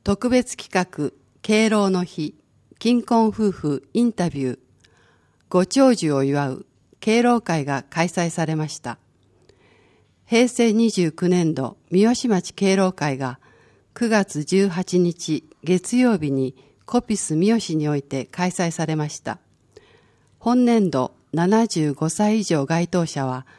特別企画敬老の日金婚夫婦インタビューご長寿を祝う敬老会が開催されました。平成29年度三好町敬老会が9月18日月曜日にコピス三好において開催されました。本年度75歳以上該当者は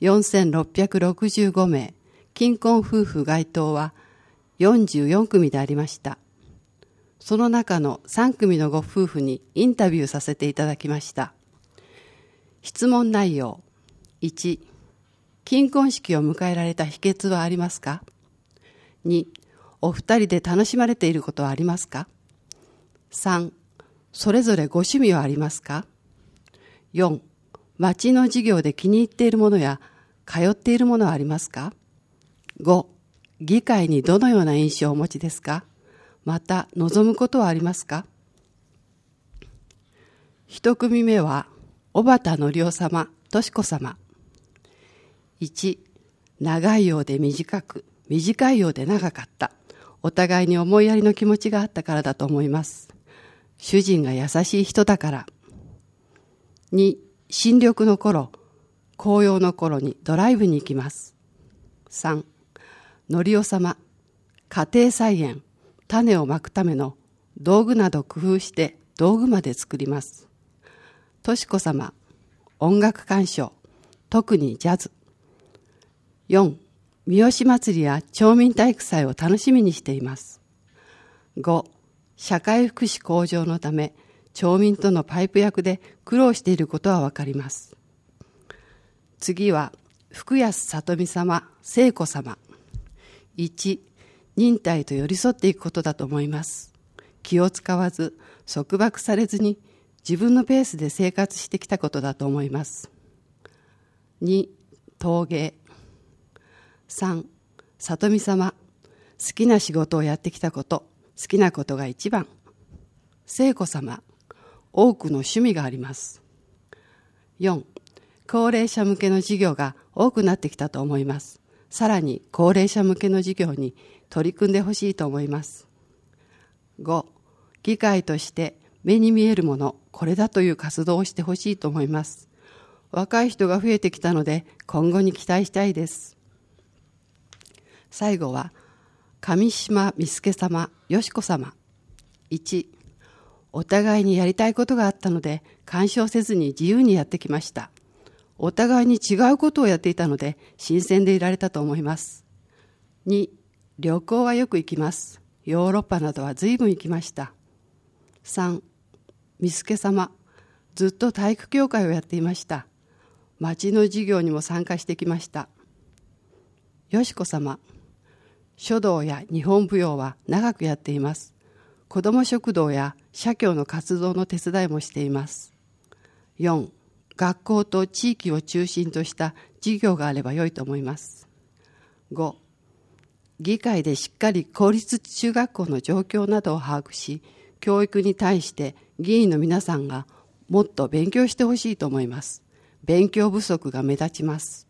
4665名、金婚夫婦該当は44組でありました。その中の3組のご夫婦にインタビューさせていただきました。質問内容。1、金婚式を迎えられた秘訣はありますか？ 2、お二人で楽しまれていることはありますか？ 3、それぞれご趣味はありますか？ 4、町の事業で気に入っているものや通っているものはありますか？ 5、議会にどのような印象をお持ちですか？また望むことはありますか？一組目は小畑則夫様、敏子様。1、長いようで短く、短いようで長かった。お互いに思いやりの気持ちがあったからだと思います。主人が優しい人だから。2、新緑の頃、紅葉の頃にドライブに行きます。3、則夫様、家庭菜園、種をまくための道具など工夫して道具まで作ります。敏子様、音楽鑑賞、特にジャズ。4、三好祭りや町民体育祭を楽しみにしています。5、社会福祉向上のため町民とのパイプ役で苦労していることはわかります。次は福安里美様、聖子様。1、忍耐と寄り添っていくことだと思います。気を使わず、束縛されずに自分のペースで生活してきたことだと思います。2、陶芸。3、里美様、好きな仕事をやってきたこと、好きなことが一番。聖子様、多くの趣味があります。4、高齢者向けの事業が多くなってきたと思います。さらに高齢者向けの事業に取り組んでほしいと思います。5、議会として目に見えるもの、これだという活動をしてほしいと思います。若い人が増えてきたので今後に期待したいです。最後は上島美助様、よしこ様。1、お互いにやりたいことがあったので干渉せずに自由にやってきました。お互いに違うことをやっていたので新鮮でいられたと思います。2、旅行はよく行きます。ヨーロッパなどは随分行きました。3、美助様、ずっと体育協会をやっていました。町の授業にも参加してきました。よしこ様、書道や日本舞踊は長くやっています。子ども食堂や社協の活動の手伝いもしています。4、学校と地域を中心とした授業があれば良いと思います。5、議会でしっかり公立中学校の状況などを把握し、教育に対して議員の皆さんがもっと勉強してほしいと思います。勉強不足が目立ちます。